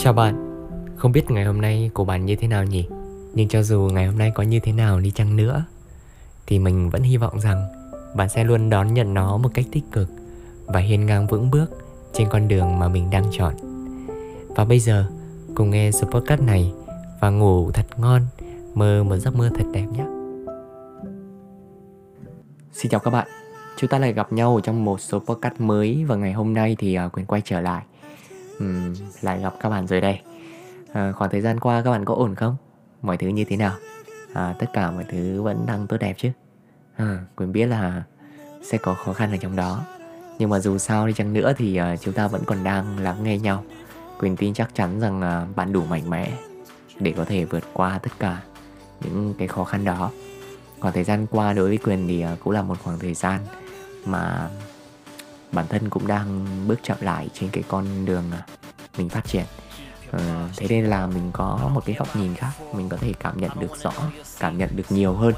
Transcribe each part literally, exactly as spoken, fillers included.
Chào bạn, không biết ngày hôm nay của bạn như thế nào nhỉ? Nhưng cho dù ngày hôm nay có như thế nào đi chăng nữa thì mình vẫn hy vọng rằng bạn sẽ luôn đón nhận nó một cách tích cực và hiên ngang vững bước trên con đường mà mình đang chọn. Và bây giờ, cùng nghe số podcast này và ngủ thật ngon, mơ một giấc mơ thật đẹp nhé. Xin chào các bạn, chúng ta lại gặp nhau trong một số podcast mới. Và ngày hôm nay thì uh, Quyền quay trở lại uhm, lại gặp các bạn rồi đây. À, khoảng thời gian qua các bạn có ổn không? Mọi thứ như thế nào? À, tất cả mọi thứ vẫn đang tốt đẹp chứ? À, Quyền biết là sẽ có khó khăn ở trong đó, nhưng mà dù sao đi chăng nữa thì uh, chúng ta vẫn còn đang lắng nghe nhau. Quyền tin chắc chắn rằng uh, bạn đủ mạnh mẽ để có thể vượt qua tất cả những cái khó khăn đó. Khoảng thời gian qua đối với Quyền thì uh, cũng là một khoảng thời gian mà bản thân cũng đang bước chậm lại trên cái con đường uh, mình phát triển. Ờ, thế nên là mình có một cái góc nhìn khác, mình có thể cảm nhận được rõ, cảm nhận được nhiều hơn.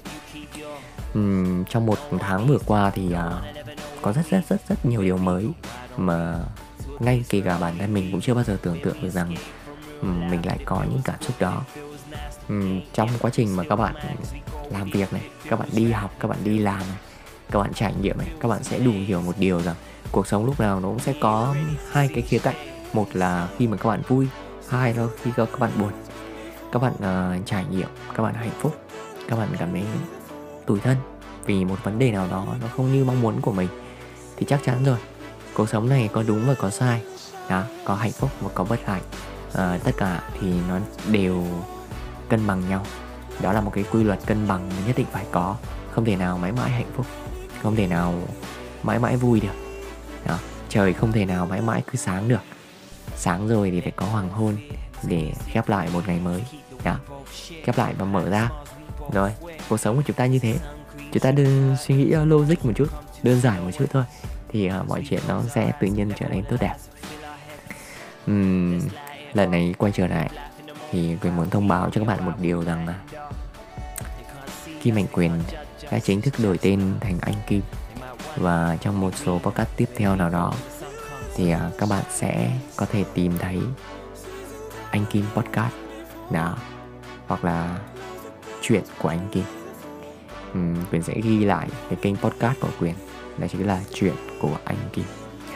uhm, Trong một tháng vừa qua thì uh, có rất rất rất rất nhiều điều mới mà ngay kể cả bản thân mình cũng chưa bao giờ tưởng tượng được rằng um, mình lại có những cảm xúc đó. um, Trong quá trình mà các bạn làm việc này, các bạn đi học, các bạn đi làm này, các bạn trải nghiệm này, các bạn sẽ đủ hiểu một điều rằng cuộc sống lúc nào nó cũng sẽ có hai cái khía cạnh. Một là khi mà các bạn vui, hai là khi các bạn buồn. Các bạn uh, trải nghiệm, các bạn hạnh phúc, các bạn cảm thấy tủi thân vì một vấn đề nào đó nó không như mong muốn của mình, thì chắc chắn rồi, cuộc sống này có đúng và có sai đó, có hạnh phúc và có bất hạnh. uh, Tất cả thì nó đều cân bằng nhau. Đó là một cái quy luật cân bằng nhất định phải có. Không thể nào mãi mãi hạnh phúc, không thể nào mãi mãi vui được đó. Trời không thể nào mãi mãi cứ sáng được. Sáng rồi thì phải có hoàng hôn để khép lại một ngày mới đó. Khép lại và mở ra. Rồi, cuộc sống của chúng ta như thế. Chúng ta đừng suy nghĩ logic một chút, đơn giản một chút thôi, thì uh, mọi chuyện nó sẽ tự nhiên trở nên tốt đẹp. uhm, Lần này quay trở lại thì Quyền muốn thông báo cho các bạn một điều rằng là Kim Mạnh Quyền đã chính thức đổi tên thành Anh Kim. Và trong một số podcast tiếp theo nào đó thì uh, các bạn sẽ có thể tìm thấy Anh Kim Podcast đó, hoặc là chuyện của Anh Kim. uhm, Quyền sẽ ghi lại cái kênh podcast của Quyền, đó chính là chuyện của Anh Kim.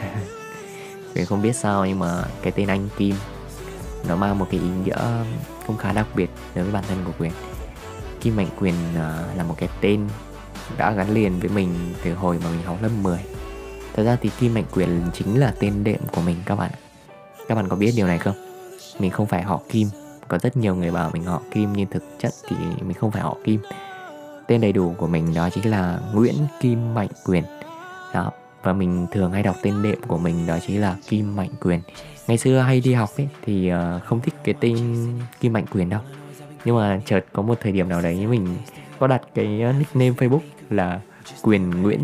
Quyền không biết sao nhưng mà cái tên Anh Kim nó mang một cái ý nghĩa cũng khá đặc biệt đối với bản thân của Quyền. Kim Mạnh Quyền uh, là một cái tên đã gắn liền với mình từ hồi mà mình học lớp mười. Thật ra thì Kim Mạnh Quyền chính là tên đệm của mình các bạn. Các bạn có biết điều này không? Mình không phải họ Kim. Có rất nhiều người bảo mình họ Kim, nhưng thực chất thì mình không phải họ Kim. Tên đầy đủ của mình đó chính là Nguyễn Kim Mạnh Quyền đó. Và mình thường hay đọc tên đệm của mình đó chính là Kim Mạnh Quyền. Ngày xưa hay đi học ấy thì uh, không thích cái tên Kim Mạnh Quyền đâu. Nhưng mà chợt có một thời điểm nào đấy mình có đặt cái nickname Facebook là Quyền Nguyễn.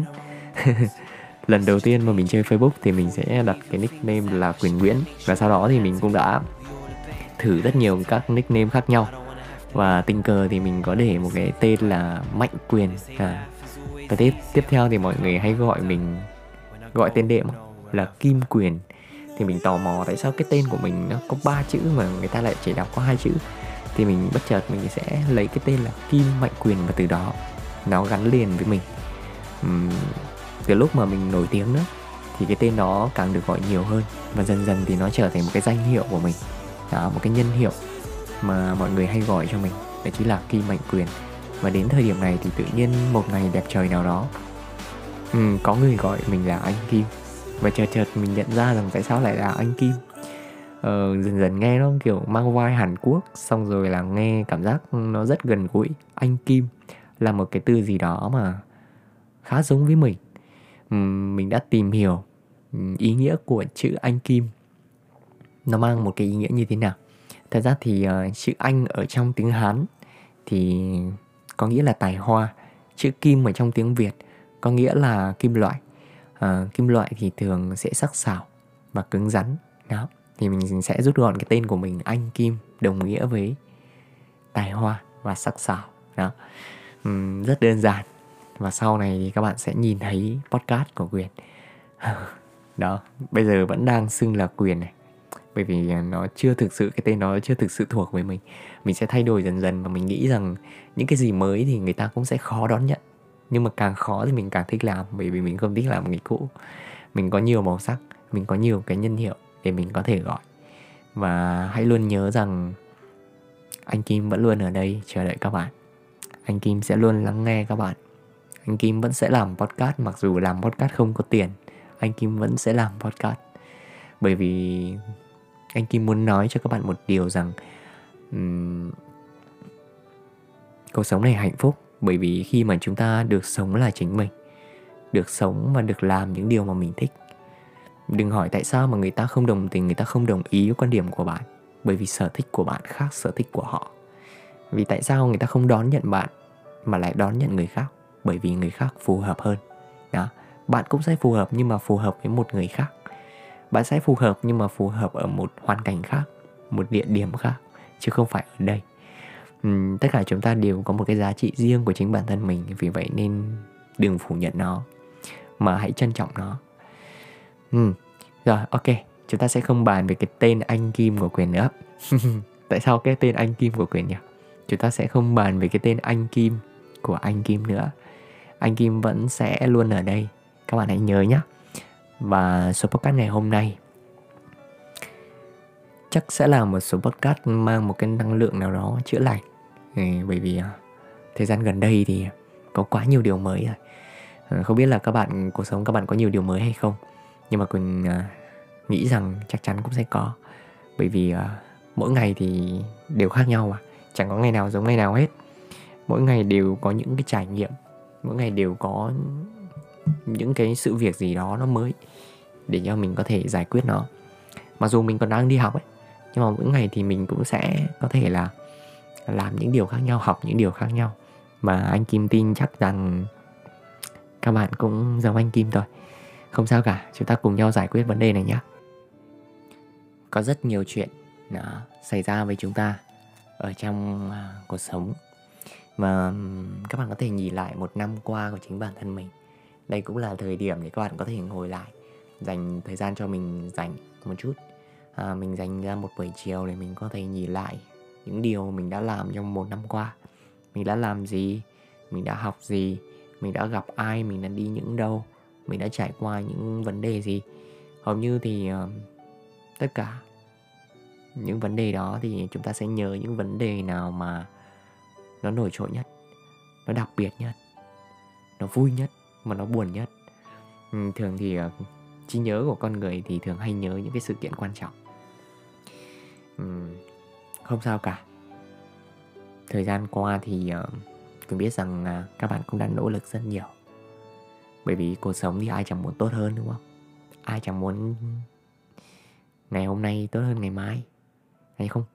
Lần đầu tiên mà mình chơi Facebook thì mình sẽ đặt cái nickname là Quyền Nguyễn. Và sau đó thì mình cũng đã thử rất nhiều các nickname khác nhau. Và tình cờ thì mình có để một cái tên là Mạnh Quyền à. Và tiếp, tiếp theo thì mọi người hay gọi mình, gọi tên đệm là Kim Quyền. Thì mình tò mò tại sao cái tên của mình nó có ba chữ mà người ta lại chỉ đọc có hai chữ. Thì mình bất chợt mình sẽ lấy cái tên là Kim Mạnh Quyền, và từ đó nó gắn liền với mình. uhm, Từ lúc mà mình nổi tiếng nữa thì cái tên nó càng được gọi nhiều hơn, và dần dần thì nó trở thành một cái danh hiệu của mình đó, một cái nhân hiệu mà mọi người hay gọi cho mình, đó chính là Kim Mạnh Quyền. Và đến thời điểm này thì tự nhiên một ngày đẹp trời nào đó, uhm, có người gọi mình là Anh Kim. Và chợt chợt mình nhận ra rằng tại sao lại là Anh Kim. Ờ, dần dần nghe nó kiểu mang vai Hàn Quốc, xong rồi là nghe cảm giác nó rất gần gũi. Anh Kim là một cái từ gì đó mà khá giống với mình. uhm, Mình đã tìm hiểu ý nghĩa của chữ Anh Kim nó mang một cái ý nghĩa như thế nào. Thật ra thì uh, chữ Anh ở trong tiếng Hán thì có nghĩa là tài hoa. Chữ Kim ở trong tiếng Việt có nghĩa là kim loại. uh, Kim loại thì thường sẽ sắc sảo và cứng rắn đó. Thì mình sẽ rút gọn cái tên của mình Anh Kim đồng nghĩa với tài hoa và sắc sảo đó. uhm, Rất đơn giản. Và sau này thì các bạn sẽ nhìn thấy podcast của Quyền đó. Bây giờ vẫn đang xưng là Quyền này, Bởi vì nó chưa thực sự, cái tên nó chưa thực sự thuộc với mình. Mình sẽ thay đổi dần dần, và mình nghĩ rằng những cái gì mới thì người ta cũng sẽ khó đón nhận. Nhưng mà càng khó thì mình càng thích làm, bởi vì mình không thích làm cái cũ. Mình có nhiều màu sắc, mình có nhiều cái nhân hiệu để mình có thể gọi. Và hãy luôn nhớ rằng anh Kim vẫn luôn ở đây chờ đợi các bạn. Anh Kim sẽ luôn lắng nghe các bạn. Anh Kim vẫn sẽ làm podcast, mặc dù làm podcast không có tiền. Anh Kim vẫn sẽ làm podcast. Bởi vì anh Kim muốn nói cho các bạn một điều rằng um, cuộc sống này hạnh phúc. Bởi vì khi mà chúng ta được sống là chính mình, được sống và được làm những điều mà mình thích. Đừng hỏi tại sao mà người ta không đồng tình, người ta không đồng ý với quan điểm của bạn. Bởi vì sở thích của bạn khác sở thích của họ. Vì tại sao người ta không đón nhận bạn mà lại đón nhận người khác? Bởi vì người khác phù hợp hơn. Đó. Bạn cũng sẽ phù hợp, nhưng mà phù hợp với một người khác. Bạn sẽ phù hợp nhưng mà phù hợp ở một hoàn cảnh khác, một địa điểm khác, chứ không phải ở đây. uhm, Tất cả chúng ta đều có một cái giá trị riêng của chính bản thân mình. Vì vậy nên đừng phủ nhận nó, mà hãy trân trọng nó. uhm. Rồi, ok. Chúng ta sẽ không bàn về cái tên anh Kim của Quyền nữa. Tại sao cái tên anh Kim của Quyền nhỉ? Chúng ta sẽ không bàn về cái tên anh Kim của anh Kim nữa. Anh Kim vẫn sẽ luôn ở đây. Các bạn hãy nhớ nhé. Và số podcast ngày hôm nay chắc sẽ là một số podcast mang một cái năng lượng nào đó chữa lành. ừ, Bởi vì thời gian gần đây thì có quá nhiều điều mới rồi. Không biết là các bạn, cuộc sống các bạn có nhiều điều mới hay không, nhưng mà Quỳnh uh, nghĩ rằng chắc chắn cũng sẽ có. Bởi vì uh, mỗi ngày thì đều khác nhau mà. Chẳng có ngày nào giống ngày nào hết. Mỗi ngày đều có những cái trải nghiệm, mỗi ngày đều có những cái sự việc gì đó nó mới để cho mình có thể giải quyết nó. Mặc dù mình còn đang đi học ấy, nhưng mà mỗi ngày thì mình cũng sẽ có thể là làm những điều khác nhau, học những điều khác nhau. Mà anh Kim tin chắc rằng các bạn cũng giống anh Kim thôi. Không sao cả, chúng ta cùng nhau giải quyết vấn đề này nhé. Có rất nhiều chuyện đã xảy ra với chúng ta ở trong uh, cuộc sống. Và um, các bạn có thể nhìn lại một năm qua của chính bản thân mình. Đây cũng là thời điểm để các bạn có thể ngồi lại, dành thời gian cho mình dành một chút. à, Mình dành ra một buổi chiều để mình có thể nhìn lại những điều mình đã làm trong một năm qua. Mình đã làm gì, mình đã học gì, mình đã gặp ai, mình đã đi những đâu, mình đã trải qua những vấn đề gì. Hầu như thì uh, tất cả những vấn đề đó thì chúng ta sẽ nhớ những vấn đề nào mà nó nổi trội nhất, nó đặc biệt nhất, nó vui nhất, mà nó buồn nhất. ừ, Thường thì uh, trí nhớ của con người thì thường hay nhớ những cái sự kiện quan trọng. ừ, Không sao cả. Thời gian qua thì uh, tôi biết rằng uh, các bạn cũng đã nỗ lực rất nhiều. Bởi vì cuộc sống thì ai chẳng muốn tốt hơn, đúng không? Ai chẳng muốn ngày hôm nay tốt hơn ngày mai, hay không?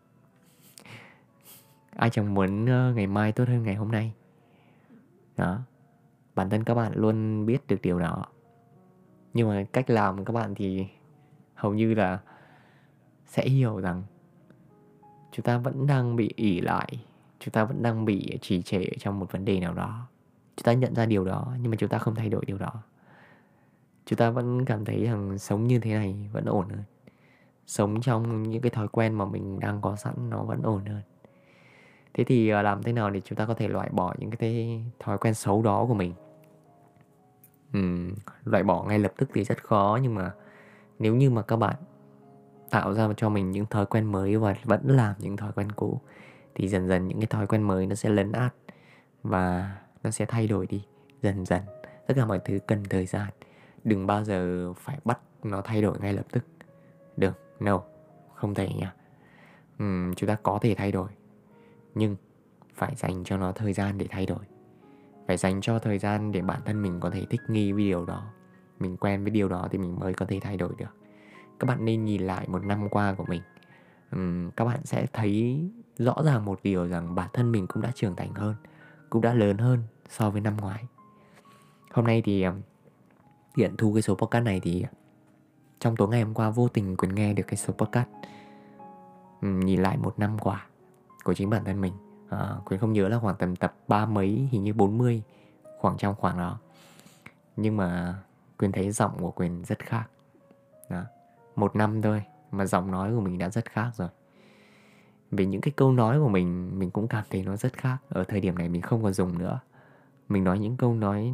Ai chẳng muốn uh, ngày mai tốt hơn ngày hôm nay. Đó. Bản thân các bạn luôn biết được điều đó. Nhưng mà cách làm của các bạn thì hầu như là sẽ hiểu rằng chúng ta vẫn đang bị ỷ lại, chúng ta vẫn đang bị trì trệ trong một vấn đề nào đó. Chúng ta nhận ra điều đó, nhưng mà chúng ta không thay đổi điều đó. Chúng ta vẫn cảm thấy rằng sống như thế này vẫn ổn hơn. Sống trong những cái thói quen mà mình đang có sẵn nó vẫn ổn hơn. Thế thì làm thế nào để chúng ta có thể loại bỏ những cái thói quen xấu đó của mình? uhm, Loại bỏ ngay lập tức thì rất khó. Nhưng mà nếu như mà các bạn tạo ra cho mình những thói quen mới và vẫn làm những thói quen cũ, thì dần dần những cái thói quen mới nó sẽ lấn át và nó sẽ thay đổi đi dần dần. Tất cả mọi thứ cần thời gian. Đừng bao giờ phải bắt nó thay đổi ngay lập tức. Được, no, không thể nha. uhm, Chúng ta có thể thay đổi, nhưng phải dành cho nó thời gian để thay đổi. Phải dành cho thời gian để bản thân mình có thể thích nghi với điều đó. Mình quen với điều đó thì mình mới có thể thay đổi được. Các bạn nên nhìn lại một năm qua của mình. uhm, Các bạn sẽ thấy rõ ràng một điều rằng bản thân mình cũng đã trưởng thành hơn, cũng đã lớn hơn so với năm ngoái. Hôm nay thì hiện thu cái số podcast này thì trong tối ngày hôm qua vô tình Quyền nghe được cái số podcast uhm, nhìn lại một năm qua của chính bản thân mình. à, Quyền không nhớ là khoảng tầm tập ba mấy, hình như bốn mươi, khoảng trong khoảng đó. Nhưng mà Quyền thấy giọng của Quyền rất khác đó. Một năm thôi mà giọng nói của mình đã rất khác rồi. Vì những cái câu nói của mình, mình cũng cảm thấy nó rất khác. Ở thời điểm này mình không còn dùng nữa. Mình nói những câu nói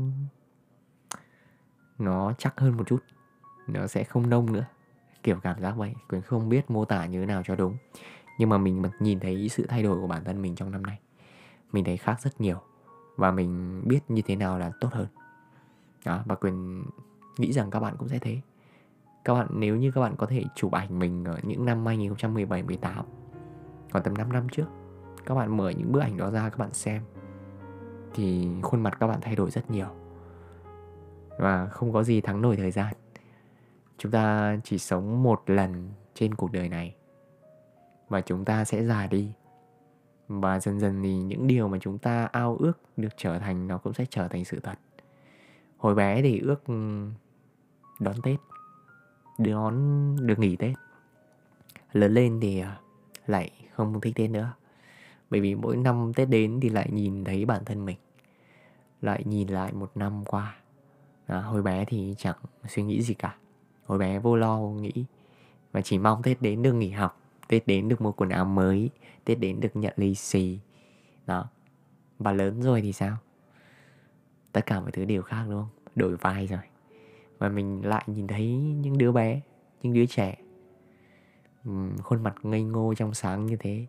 nó chắc hơn một chút, nó sẽ không nông nữa, kiểu cảm giác vậy. Quyền không biết mô tả như thế nào cho đúng. Nhưng mà mình nhìn thấy sự thay đổi của bản thân mình trong năm nay. Mình thấy khác rất nhiều. Và mình biết như thế nào là tốt hơn đó. Và Quyền nghĩ rằng các bạn cũng sẽ thế. Các bạn, nếu như các bạn có thể chụp ảnh mình ở những năm hai không một bảy mười tám, còn tầm năm năm trước, các bạn mở những bức ảnh đó ra các bạn xem, thì khuôn mặt các bạn thay đổi rất nhiều. Và không có gì thắng nổi thời gian. Chúng ta chỉ sống một lần trên cuộc đời này, và chúng ta sẽ già đi. Và dần dần thì những điều mà chúng ta ao ước được trở thành, nó cũng sẽ trở thành sự thật. Hồi bé thì ước đón Tết, đón được nghỉ Tết. Lớn lên thì lại không thích Tết nữa. Bởi vì mỗi năm Tết đến thì lại nhìn thấy bản thân mình, lại nhìn lại một năm qua. à, Hồi bé thì chẳng suy nghĩ gì cả. Hồi bé vô lo vô nghĩ, và chỉ mong Tết đến được nghỉ học, Tết đến được mua quần áo mới, Tết đến được nhận lì xì. Đó. Và lớn rồi thì sao? Tất cả mọi thứ đều khác, đúng không? Đổi vai rồi. Và mình lại nhìn thấy những đứa bé, những đứa trẻ, uhm, khuôn mặt ngây ngô trong sáng như thế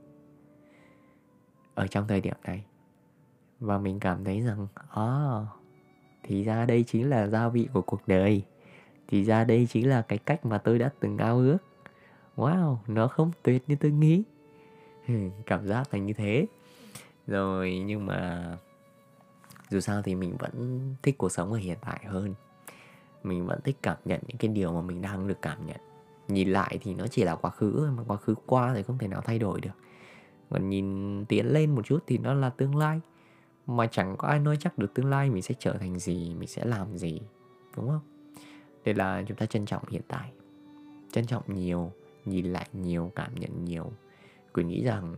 ở trong thời điểm này. Và mình cảm thấy rằng à, thì ra đây chính là gia vị của cuộc đời. Thì ra đây chính là cái cách mà tôi đã từng ao ước. Wow, nó không tuyệt như tôi nghĩ. Cảm giác là như thế. Rồi, nhưng mà dù sao thì mình vẫn thích cuộc sống ở hiện tại hơn. Mình vẫn thích cảm nhận những cái điều mà mình đang được cảm nhận. Nhìn lại thì nó chỉ là quá khứ, mà quá khứ qua thì không thể nào thay đổi được. Còn nhìn tiến lên một chút thì nó là tương lai. Mà chẳng có ai nói chắc được tương lai mình sẽ trở thành gì, mình sẽ làm gì, đúng không? Nên là chúng ta trân trọng hiện tại, trân trọng nhiều, nhìn lại nhiều, cảm nhận nhiều. Quyền nghĩ rằng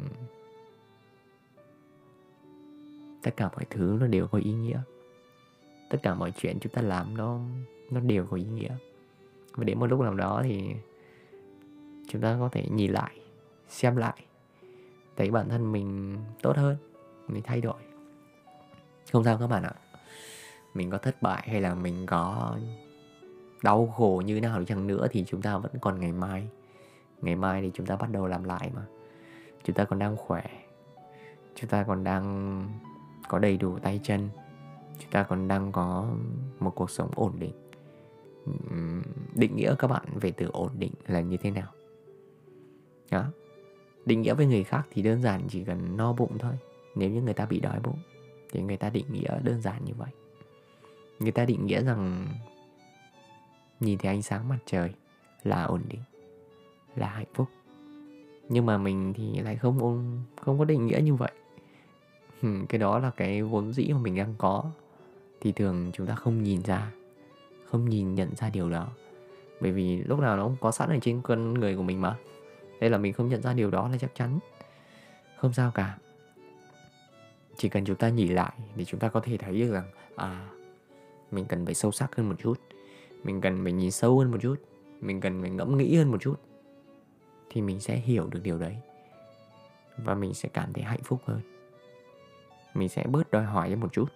tất cả mọi thứ nó đều có ý nghĩa. Tất cả mọi chuyện chúng ta làm nó, nó đều có ý nghĩa. Và đến một lúc nào đó thì chúng ta có thể nhìn lại, xem lại, thấy bản thân mình tốt hơn, mình thay đổi. Không sao các bạn ạ. Mình có thất bại hay là mình có đau khổ như thế nào đi chăng nữa thì chúng ta vẫn còn ngày mai. Ngày mai thì chúng ta bắt đầu làm lại mà. Chúng ta còn đang khỏe, chúng ta còn đang có đầy đủ tay chân, chúng ta còn đang có một cuộc sống ổn định. Định nghĩa các bạn về từ ổn định là như thế nào? Đó. Định nghĩa với người khác thì đơn giản chỉ cần no bụng thôi. Nếu như người ta bị đói bụng thì người ta định nghĩa đơn giản như vậy. Người ta định nghĩa rằng nhìn thấy ánh sáng mặt trời là ổn định, là hạnh phúc. Nhưng mà mình thì lại không, không có định nghĩa như vậy. Cái đó là cái vốn dĩ mà mình đang có. Thì thường chúng ta không nhìn ra, không nhìn nhận ra điều đó. Bởi vì lúc nào nó cũng có sẵn ở trên con người của mình mà. Đây là mình không nhận ra điều đó là chắc chắn. Không sao cả. Chỉ cần chúng ta nhìn lại thì chúng ta có thể thấy được rằng à, mình cần phải sâu sắc hơn một chút, mình cần phải nhìn sâu hơn một chút, mình cần phải ngẫm nghĩ hơn một chút, thì mình sẽ hiểu được điều đấy. Và mình sẽ cảm thấy hạnh phúc hơn. Mình sẽ bớt đòi hỏi hơn một chút.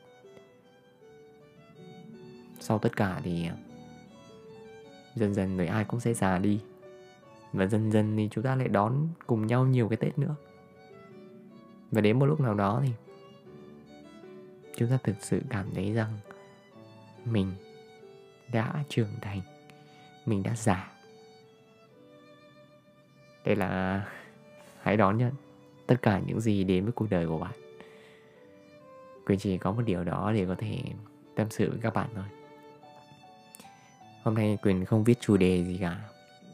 Sau tất cả thì dần dần rồi ai cũng sẽ già đi. Và dần dần thì chúng ta lại đón cùng nhau nhiều cái Tết nữa. Và đến một lúc nào đó thì chúng ta thực sự cảm thấy rằng mình đã trưởng thành, mình đã già. Đây là hãy đón nhận tất cả những gì đến với cuộc đời của bạn. Quyền chỉ có một điều đó để có thể tâm sự với các bạn thôi. Hôm nay Quyền không viết chủ đề gì cả.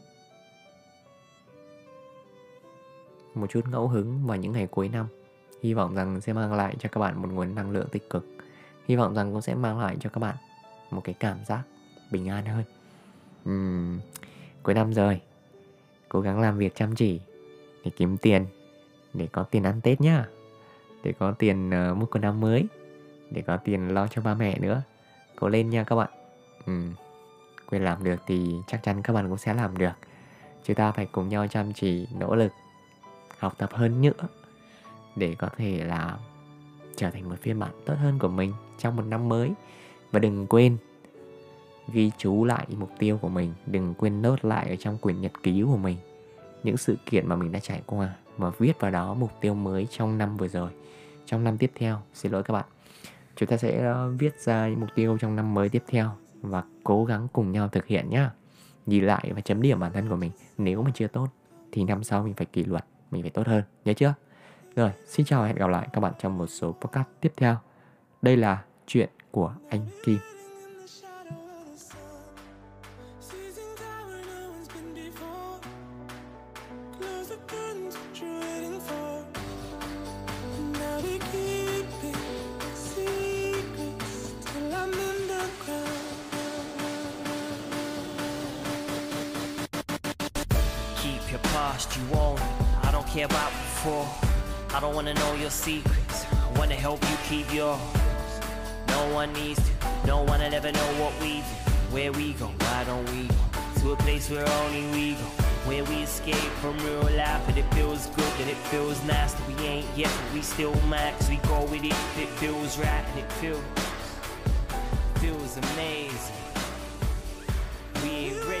Một chút ngẫu hứng vào những ngày cuối năm. Hy vọng rằng sẽ mang lại cho các bạn một nguồn năng lượng tích cực. Hy vọng rằng cũng sẽ mang lại cho các bạn một cái cảm giác bình an hơn. uhm, Cuối năm rồi, cố gắng làm việc chăm chỉ để kiếm tiền, để có tiền ăn Tết nhá, để có tiền uh, mua quần áo mới, để có tiền lo cho ba mẹ nữa. Cố lên nha các bạn. uhm, Quyền làm được thì chắc chắn các bạn cũng sẽ làm được. Chúng ta phải cùng nhau chăm chỉ, nỗ lực, học tập hơn nữa để có thể là trở thành một phiên bản tốt hơn của mình trong một năm mới. Và đừng quên ghi chú lại mục tiêu của mình, đừng quên nốt lại ở trong quyển nhật ký của mình những sự kiện mà mình đã trải qua, và viết vào đó mục tiêu mới trong năm vừa rồi, trong năm tiếp theo. Xin lỗi các bạn, chúng ta sẽ viết ra những mục tiêu trong năm mới tiếp theo và cố gắng cùng nhau thực hiện nhé. Nhìn lại và chấm điểm bản thân của mình. Nếu mà chưa tốt thì năm sau mình phải kỷ luật, mình phải tốt hơn, nhớ chưa? Rồi, xin chào và hẹn gặp lại các bạn trong một số podcast tiếp theo. Đây là chuyện của anh Kim. Keep your past, you own it. I don't care about before. I don't wanna know your secrets. I wanna help you keep yours. No one needs to. No one will ever know what we do. Where we go, why don't we go to a place where only we go? Where we escape from real life, and it feels good and it feels nice that we ain't yet, but we still mad 'cause we go with it. It feels right and it feels feels amazing. We ain't ready.